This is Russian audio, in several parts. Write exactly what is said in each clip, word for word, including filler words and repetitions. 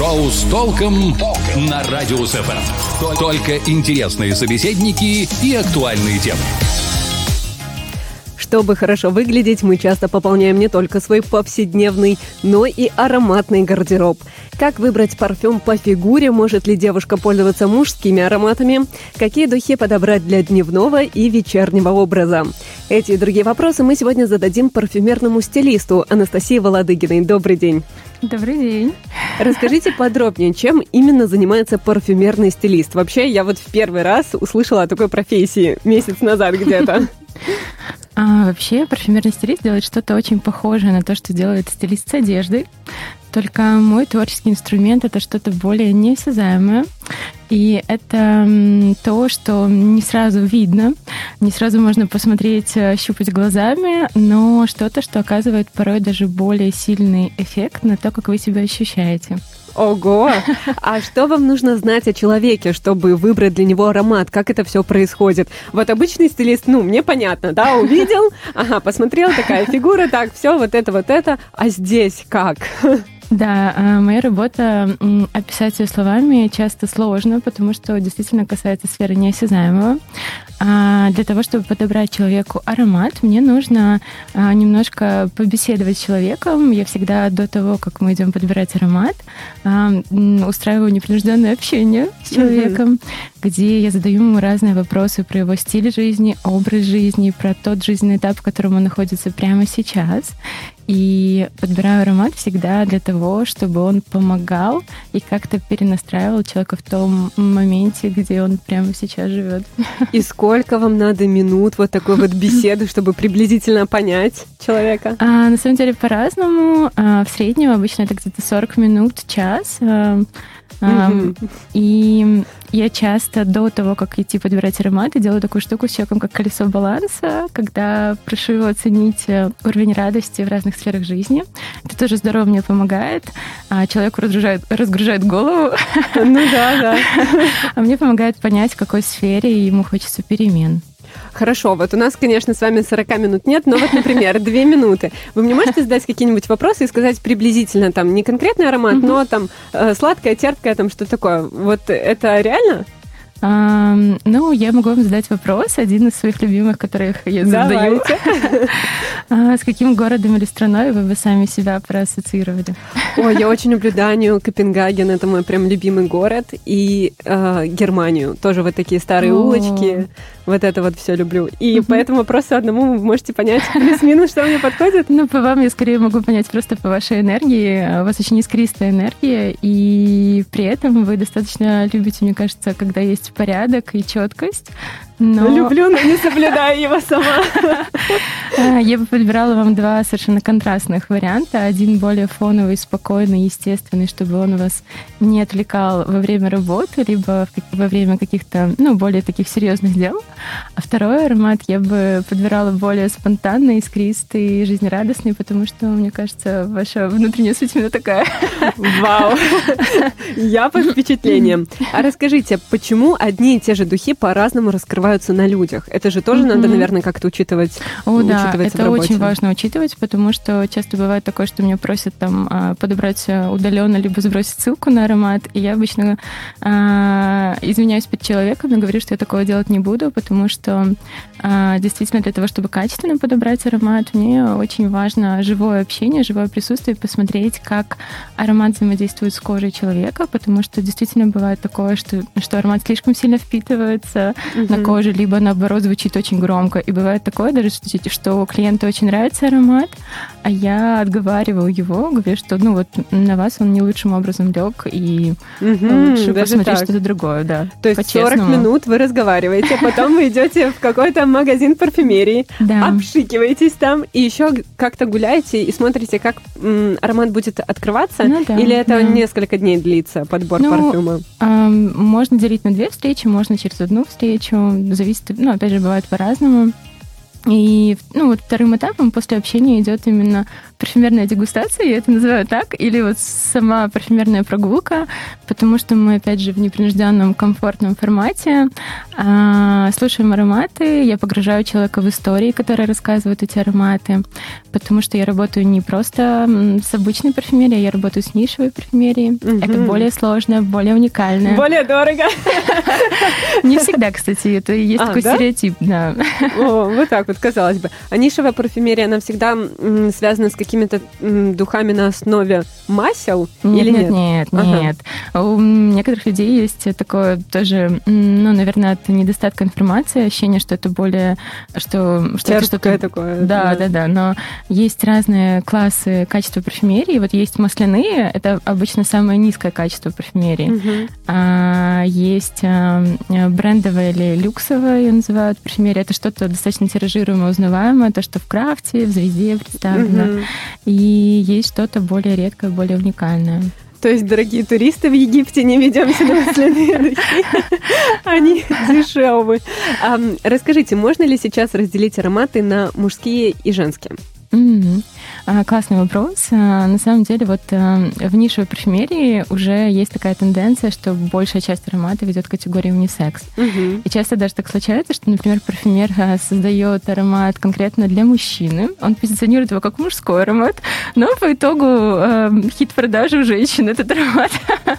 Шоу с толком на Радиус эф эм. Только интересные собеседники и актуальные темы. Чтобы хорошо выглядеть, мы часто пополняем не только свой повседневный, но и ароматный гардероб. Как выбрать парфюм по фигуре? Может ли девушка пользоваться мужскими ароматами? Какие духи подобрать для дневного и вечернего образа? Эти и другие вопросы мы сегодня зададим парфюмерному стилисту Анастасии Володыгиной. Добрый день. Добрый день. Расскажите подробнее, чем именно занимается парфюмерный стилист? Вообще, я вот в первый раз услышала о такой профессии месяц назад где-то. А, вообще, парфюмерный стилист делает что-то очень похожее на то, что делает стилист с одеждой. Только мой творческий инструмент — это что-то более неосязаемое. И это то, что не сразу видно, не сразу можно посмотреть, щупать глазами, но что-то, что оказывает порой даже более сильный эффект на то, как вы себя ощущаете. Ого! А что вам нужно знать о человеке, чтобы выбрать для него аромат? Как это все происходит? Вот обычный стилист, ну, мне понятно, да, увидел, ага, посмотрел, такая фигура, так, все, вот это, вот это, а здесь как? Да, моя работа описать ее словами часто сложно, потому что действительно касается сферы неосязаемого. А для того, чтобы подобрать человеку аромат, мне нужно немножко побеседовать с человеком. Я всегда до того, как мы идем подбирать аромат, устраиваю непринужденное общение с человеком, mm-hmm. где я задаю ему разные вопросы про его стиль жизни, образ жизни, про тот жизненный этап, в котором он находится прямо сейчас. И подбираю аромат всегда для того, чтобы он помогал и как-то перенастраивал человека в том моменте, где он прямо сейчас живет. И сколько вам надо минут вот такой вот беседы, чтобы приблизительно понять человека? А, на самом деле по-разному. А, в среднем обычно это где-то сорок минут, час. А, Mm-hmm. И я часто до того, как идти подбирать ароматы, делаю такую штуку с человеком, как колесо баланса, когда прошу его оценить уровень радости в разных сферах жизни. Это тоже здорово мне помогает. А человеку разгружает, разгружает голову. Ну да, да. А мне помогает понять, в какой сфере ему хочется перемен. Хорошо, вот у нас, конечно, с вами сорок минут нет, но вот, например, две минуты. Вы мне можете задать какие-нибудь вопросы и сказать приблизительно, там, не конкретный аромат, mm-hmm. но там сладкое, терпкое, там, что такое? Вот это реально? А, ну, я могу вам задать вопрос, один из своих любимых, которых я задаю. А, с каким городом или страной вы бы сами себя проассоциировали? Ой, я очень люблю Данию, Копенгаген, это мой прям любимый город, и э, Германию, тоже вот такие старые О. улочки, вот это вот все люблю. И uh-huh. по этому вопросу одному вы можете понять плюс-минус, что мне подходит? Ну, по вам я скорее могу понять просто по вашей энергии. У вас очень искристая энергия, и при этом вы достаточно любите, мне кажется, когда есть порядок и четкость. Но... Люблю, но не соблюдаю его сама. Я бы подбирала вам два совершенно контрастных варианта. Один более фоновый, спокойный, естественный, чтобы он вас не отвлекал во время работы, либо во время каких-то, ну, более таких серьезных дел. А второй аромат я бы подбирала более спонтанный, искристый, жизнерадостный, потому что, мне кажется, ваша внутренняя суть именно такая. Вау! Я под впечатлением. А расскажите, почему одни и те же духи по-разному раскрываются на людях? Это же тоже mm-hmm. надо, наверное, как-то учитывать. О, да, это очень важно учитывать, потому что часто бывает такое, что меня просят там подобрать удаленно, либо сбросить ссылку на аромат, и я обычно а, извиняюсь перед человеком и говорю, что я такого делать не буду, потому что а, действительно для того, чтобы качественно подобрать аромат, мне очень важно живое общение, живое присутствие, посмотреть, как аромат взаимодействует с кожей человека, потому что действительно бывает такое, что, что аромат слишком сильно впитывается mm-hmm. на коже, либо наоборот звучит очень громко. И бывает такое даже, что, что клиенту очень нравится аромат, а я отговариваю его, говорю, что ну вот на вас он не лучшим образом лег, и mm-hmm, лучше посмотреть что-то другое. Да, то есть сорок минут вы разговариваете, потом вы идете в какой-то магазин парфюмерии, да. обшикиваетесь там, и еще как-то гуляете и смотрите, как м, аромат будет открываться, ну, да, или это да. несколько дней длится, подбор ну, парфюма? Эм, можно делить на две встречи, можно через одну встречу, зависит, ну, опять же, бывает по-разному. И ну, вот вторым этапом после общения идет именно парфюмерная дегустация, я это называю так, или вот сама парфюмерная прогулка, потому что мы, опять же, в непринужденном, комфортном формате а, слушаем ароматы, я погружаю человека в истории, которые рассказывают эти ароматы, потому что я работаю не просто с обычной парфюмерией, я работаю с нишевой парфюмерией. Угу. Это более сложное, более уникальное. Более дорого. Не всегда, кстати, это есть а, такой да? стереотип. Да. О, вот так вот, казалось бы. А нишевая парфюмерия, она всегда м, связана с какими-то м, духами на основе масел? Нет, или нет? Нет, ага. нет. У некоторых людей есть такое тоже, ну, наверное, от недостатка информации, ощущение, что это более... Что, что это что-то такое. Да, да, да, да. Но есть разные классы качества парфюмерии. Вот есть масляные, это обычно самое низкое качество парфюмерии. Угу. А есть а, брендовая или люксовая, ее называют парфюмерия. Это что-то достаточно тиражируемое, узнаваемое, то, что в Крафте, в Звезде представлено. Угу. И есть что-то более редкое, более уникальное. То есть, дорогие туристы в Египте, не ведемся на масляные духи. Они дешевые. Расскажите, можно ли сейчас разделить ароматы на мужские и женские? Mm-hmm. Классный вопрос. На самом деле, вот в нишевой парфюмерии уже есть такая тенденция, что большая часть аромата ведет к категории унисекс. Mm-hmm. И часто даже так случается, что, например, парфюмер создает аромат конкретно для мужчины, он позиционирует его как мужской аромат, но по итогу э, хит-продажи у женщин этот аромат.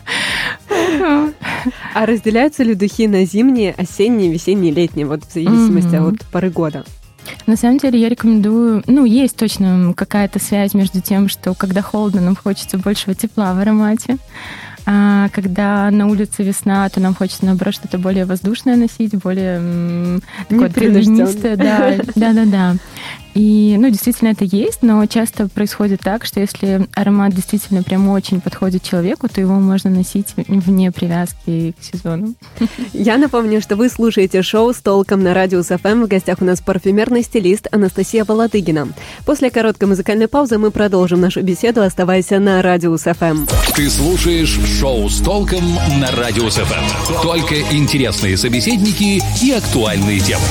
А разделяются ли духи на зимние, осенние, весенние, летние, вот в зависимости от поры года? На самом деле я рекомендую, ну, есть точно какая-то связь между тем, что когда холодно, нам хочется большего тепла в аромате, а когда на улице весна, то нам хочется, наоборот, что-то более воздушное носить, более м- такое травянистое. Да, да, да, да. И, ну, действительно это есть, но часто происходит так, что если аромат действительно прям очень подходит человеку, то его можно носить вне привязки к сезону. Я напомню, что вы слушаете шоу «С толком» на Радиус эф эм. В гостях у нас парфюмерный стилист Анастасия Володыгина. После короткой музыкальной паузы мы продолжим нашу беседу. Оставайся на Радиус эф эм. Ты слушаешь шоу «С толком» на Радиус эф эм. Только интересные собеседники и актуальные темы.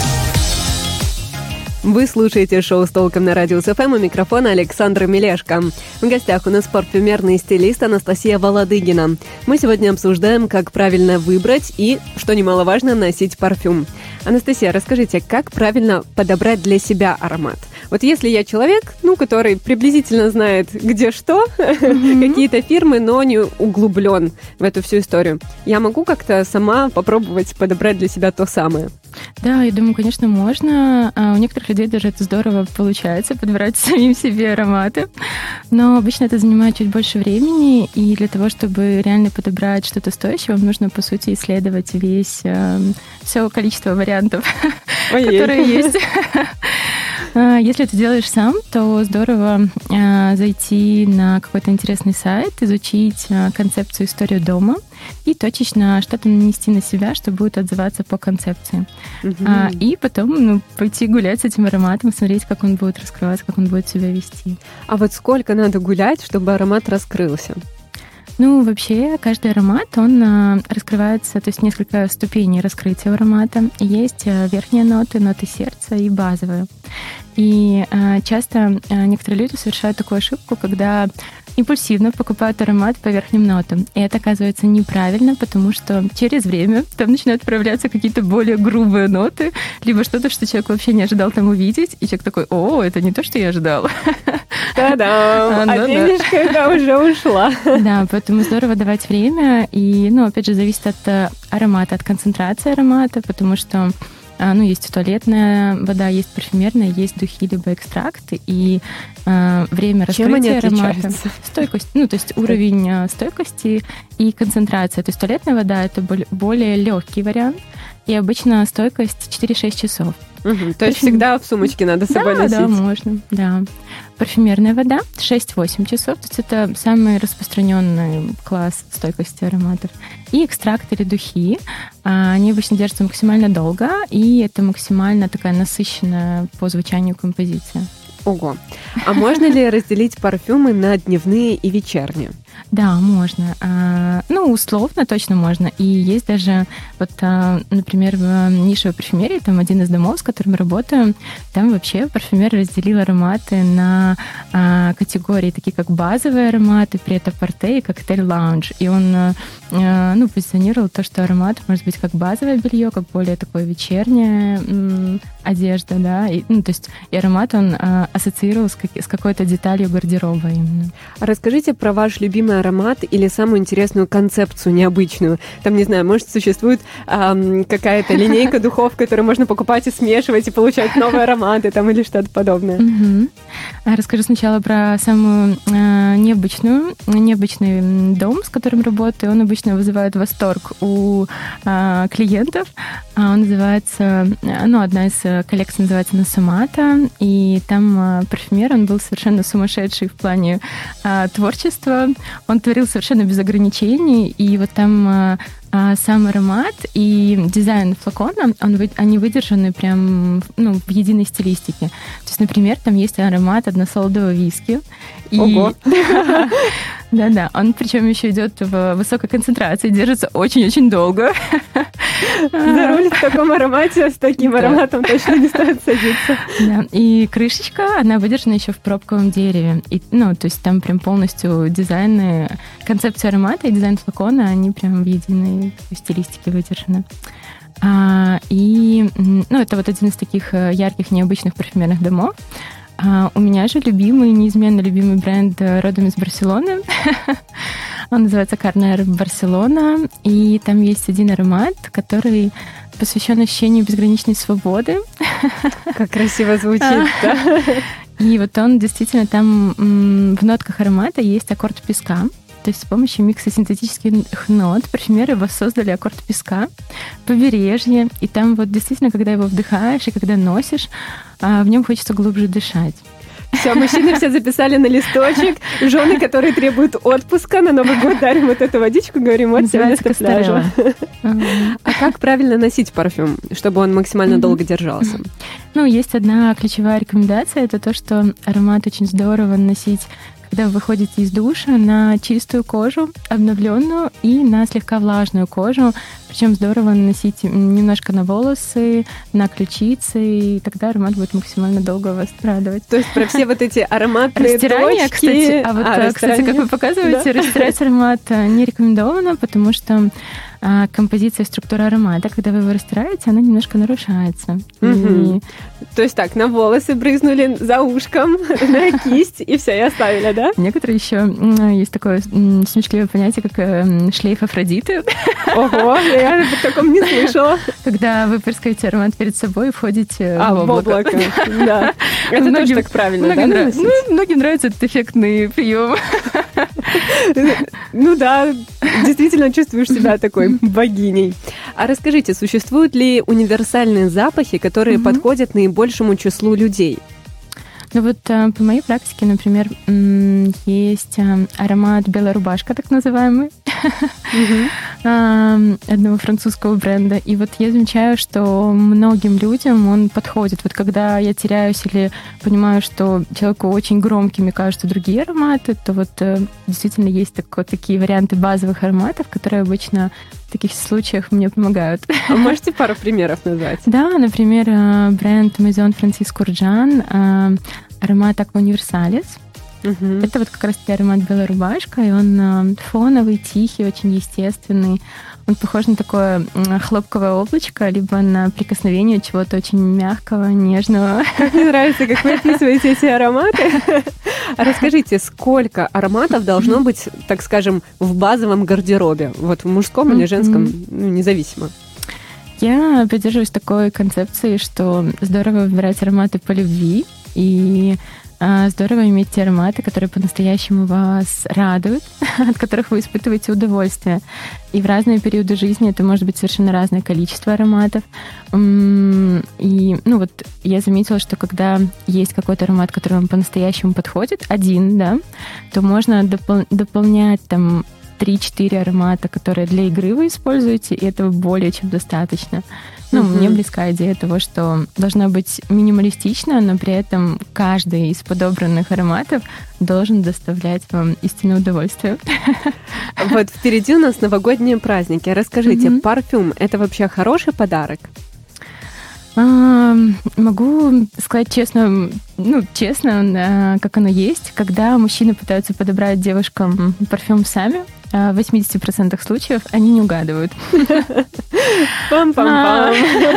Вы слушаете шоу «С толком» на Радиус эф эм, у микрофона Александра Мелешко. В гостях у нас парфюмерный стилист Анастасия Володыгина. Мы сегодня обсуждаем, как правильно выбрать и, что немаловажно, носить парфюм. Анастасия, расскажите, как правильно подобрать для себя аромат? Вот если я человек, ну, который приблизительно знает, где что, mm-hmm. какие-то фирмы, но не углублен в эту всю историю, я могу как-то сама попробовать подобрать для себя то самое? Да, я думаю, конечно, можно. А у некоторых людей даже это здорово получается, подбирать самим себе ароматы. Но обычно это занимает чуть больше времени, и для того, чтобы реально подобрать что-то стоящее, вам нужно, по сути, исследовать весь, э, все количество вариантов, Ой-ей. которые есть. Если ты делаешь сам, то здорово э, зайти на какой-то интересный сайт, изучить э, концепцию, историю дома и точечно что-то нанести на себя, что будет отзываться по концепции. Mm-hmm. А, и потом ну, пойти гулять с этим ароматом, смотреть, как он будет раскрываться, как он будет себя вести. А вот сколько надо гулять, чтобы аромат раскрылся? Ну, вообще, каждый аромат, он а, раскрывается, то есть несколько ступеней раскрытия аромата. Есть а, верхние ноты, ноты сердца и базовые. И а, часто а, некоторые люди совершают такую ошибку, когда импульсивно покупают аромат по верхним нотам. И это оказывается неправильно, потому что через время там начинают проявляться какие-то более грубые ноты, либо что-то, что человек вообще не ожидал там увидеть, и человек такой: о, это не то, что я ожидал. Та-дам! А денежка уже ушла. Да, поэтому здорово давать время. И, ну, опять же, зависит от аромата, от концентрации аромата, потому что ну, есть туалетная вода, есть парфюмерная, есть духи либо экстракты, и э, время раскрытия аромата, стойкость, ну, то есть уровень э, стойкости и концентрация. То есть туалетная вода — это более легкий вариант, и обычно стойкость четыре-шесть часов. Угу, то Парфюм... есть всегда в сумочке надо с собой да, носить? Да, можно, да. Парфюмерная вода шесть-восемь часов, то есть это самый распространенный класс стойкости ароматов. И экстракт или духи, они обычно держатся максимально долго, и это максимально такая насыщенная по звучанию композиция. Ого. А можно ли разделить парфюмы на дневные и вечерние? Да, можно. А, ну, условно точно можно. И есть даже, вот, а, например, в нишевой парфюмерии, там один из домов, с которым работаю, там вообще парфюмер разделил ароматы на а, категории, такие как базовые ароматы, прет-а-порте и коктейль-лаунж. И он а, ну, позиционировал то, что аромат может быть как базовое белье, как более такое вечерняя м, одежда, да. И, ну, то есть и аромат он а, ассоциировал с, как, с какой-то деталью гардероба именно. Расскажите про ваш любимый аромат или самую интересную концепцию необычную. Там, не знаю, может, существует эм, какая-то линейка духов, которую можно покупать и смешивать, и получать новые ароматы там или что-то подобное. Угу. Расскажу сначала про самую э, необычную, необычный дом, с которым работаю. Он обычно вызывает восторг у э, клиентов. Он называется, ну, одна из коллекций называется Насамата, и там э, парфюмер, он был совершенно сумасшедший в плане э, творчества. Он творил совершенно без ограничений, и вот там а, а, сам аромат и дизайн флакона, он, они выдержаны прям ну, в единой стилистике. То есть, например, там есть аромат односолодового виски. Ого! Да-да, он причем еще идет в высокой концентрации, держится очень-очень долго. За руль в таком аромате, с таким ароматом точно не стоит садиться. Да, и крышечка, она выдержана еще в пробковом дереве. И, ну, то есть там прям полностью дизайн, концепция аромата и дизайн флакона, они прям в единой стилистике выдержаны. А, и, ну, это вот один из таких ярких, необычных парфюмерных домов. А у меня же любимый, неизменно любимый бренд родом из Барселоны. Он называется Carner Barcelona. И там есть один аромат, который посвящен ощущению безграничной свободы. Как красиво звучит, да? И вот он действительно там в нотках аромата есть аккорд песка. То есть с помощью микса синтетических нот парфюмеры воссоздали аккорд песка, побережье. И там вот действительно, когда его вдыхаешь и когда носишь, в нем хочется глубже дышать. Все, мужчины все записали на листочек. Жены, которые требуют отпуска, на Новый год дарим вот эту водичку, говорим, вот тебе вместо пляжа. А как правильно носить парфюм, чтобы он максимально долго держался? Ну, есть одна ключевая рекомендация, это то, что аромат очень здорово носить, когда вы выходите из душа, на чистую кожу, обновленную, и на слегка влажную кожу. Причем здорово наносить немножко на волосы, на ключицы, и тогда аромат будет максимально долго вас радовать. То есть про все вот эти ароматные растирание, точки... Кстати, а вот, а, кстати, как вы показываете, да? Растирать аромат не рекомендовано, потому что а, композиция и структура аромата, когда вы его растираете, она немножко нарушается. Угу. И... То есть так, на волосы брызнули, за ушком, на кисть, и все, и оставили, да? Некоторые еще есть такое смешливое понятие, как шлейф Афродиты. Ого, я о таком не слышала. Когда вы прыскаете аромат перед собой и входите а, в облако. в облако. Да. Это многим, тоже так правильно, многим, да? Нрав... Ну, многим нравится этот эффектный прием. Ну да, действительно чувствуешь себя такой богиней. А расскажите, существуют ли универсальные запахи, которые mm-hmm. подходят наибольшему числу людей? Ну вот по моей практике, например, есть аромат «Белая рубашка», так называемый, mm-hmm. одного французского бренда. И вот я замечаю, что многим людям он подходит. Вот когда я теряюсь или понимаю, что человеку очень громкими кажутся другие ароматы, то вот действительно есть так, такие варианты базовых ароматов, которые обычно в таких случаях мне помогают. А можете пару примеров назвать? Да, например, бренд Maison Francis Kurkdjian, аромат Aqua Universalis. Uh-huh. Это вот как раз аромат «Белая рубашка», и он фоновый, тихий, очень естественный. Он похож на такое хлопковое облачко, либо на прикосновение чего-то очень мягкого, нежного. Как мне нравится, как вы описываете эти ароматы. А расскажите, сколько ароматов должно быть, так скажем, в базовом гардеробе? Вот в мужском или женском, ну, независимо. Я придерживаюсь такой концепции, что здорово выбирать ароматы по любви, и здорово иметь те ароматы, которые по-настоящему вас радуют, от которых вы испытываете удовольствие. И в разные периоды жизни это может быть совершенно разное количество ароматов. И, ну вот, я заметила, что когда есть какой-то аромат, который вам по-настоящему подходит, один, да, то можно допол- дополнять там три-четыре аромата, которые для игры вы используете, и этого более чем достаточно. Ну, mm-hmm. мне близка идея того, что должна быть минималистично, но при этом каждый из подобранных ароматов должен доставлять вам истинное удовольствие. Вот впереди у нас новогодние праздники. Расскажите, mm-hmm. парфюм — это вообще хороший подарок? А, могу сказать честно, ну, честно, как оно есть. Когда мужчины пытаются подобрать девушкам парфюм сами, в восемьдесят процентов случаев они не угадывают. Пам-пам-пам.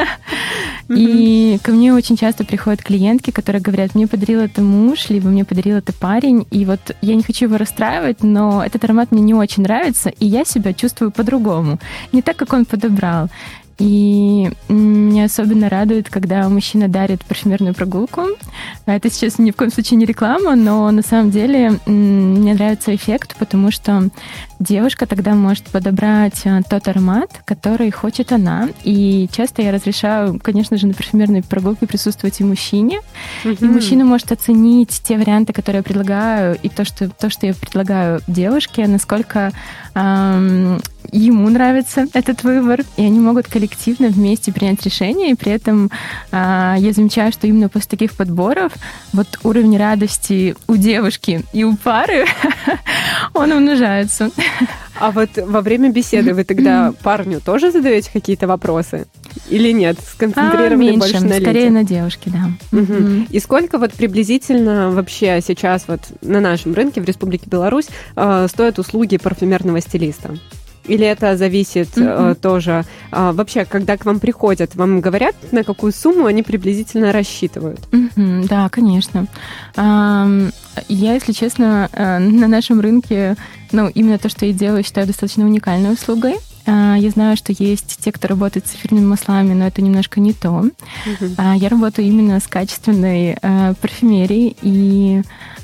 И ко мне очень часто приходят клиентки, которые говорят: мне подарил это муж, либо мне подарил это парень, и вот я не хочу его расстраивать, но этот аромат мне не очень нравится, и я себя чувствую по-другому, не так, как он подобрал. И меня особенно радует, когда мужчина дарит парфюмерную прогулку. Это сейчас ни в коем случае не реклама, но на самом деле мне нравится эффект, потому что девушка тогда может подобрать тот аромат, который хочет она. И часто я разрешаю, конечно же, на парфюмерной прогулке присутствовать и мужчине. Mm-hmm. И мужчина может оценить те варианты, которые я предлагаю, и то, что, то, что я предлагаю девушке, насколько эм, ему нравится этот выбор, и они могут коллективно вместе принять решение, и при этом э, я замечаю, что именно после таких подборов вот уровень радости у девушки и у пары, он умножается. А вот во время беседы вы тогда парню тоже задаете какие-то вопросы? Или нет? Сконцентрированы а, меньше, больше на леди? Скорее на девушке, да. Угу. Mm-hmm. И сколько вот приблизительно вообще сейчас вот на нашем рынке в Республике Беларусь э, стоят услуги парфюмерного стилиста? Или это зависит mm-hmm. э, тоже? Э, вообще, когда к вам приходят, вам говорят, на какую сумму они приблизительно рассчитывают? Mm-hmm. Да, конечно. Я, если честно, на нашем рынке, ну, именно то, что я делаю, считаю достаточно уникальной услугой. Я знаю, что есть те, кто работает с эфирными маслами, но это немножко не то. Mm-hmm. Я работаю именно с качественной парфюмерией, и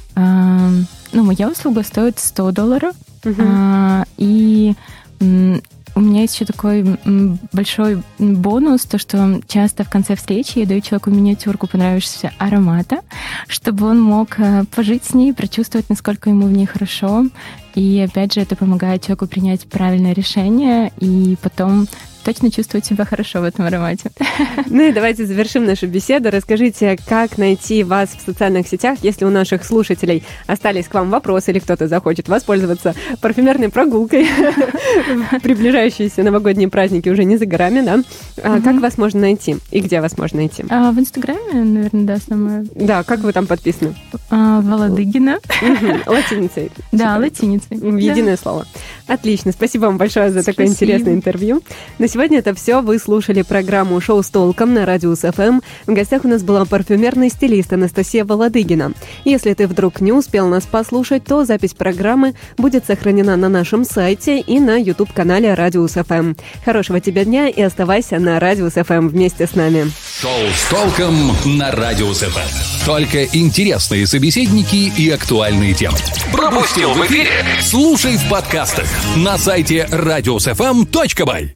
ну, моя услуга стоит сто долларов. Mm-hmm. И у меня есть еще такой большой бонус, то, что часто в конце встречи я даю человеку миниатюрку понравившегося аромата, чтобы он мог пожить с ней, прочувствовать, насколько ему в ней хорошо. И опять же, это помогает человеку принять правильное решение и потом точно чувствовать себя хорошо в этом аромате. Ну и давайте завершим нашу беседу. Расскажите, как найти вас в социальных сетях, если у наших слушателей остались к вам вопросы или кто-то захочет воспользоваться парфюмерной прогулкой. Приближающиеся новогодние праздники уже не за горами, да? А как вас можно найти и где вас можно найти? А, в Инстаграме, наверное, да, самое. Да, как вы там подписаны? А, Володыгина. Латиницей. Да, латиницей. Единое слово. Отлично. Спасибо вам большое за такое интересное интервью. На сегодня это все. Вы слушали программу «Шоу с толком» на Радиус эф эм. В гостях у нас была парфюмерный стилист Анастасия Володыгина. Если ты вдруг не успел нас послушать, то запись программы будет сохранена на нашем сайте и на YouTube-канале Радиус эф эм. Хорошего тебе дня и оставайся на Радиус эф эм вместе с нами. Шоу с толком на Радиус эф эм. Только интересные собеседники и актуальные темы. Пропустил в эфире? Слушай в подкастах на сайте радиус эф эм точка бай.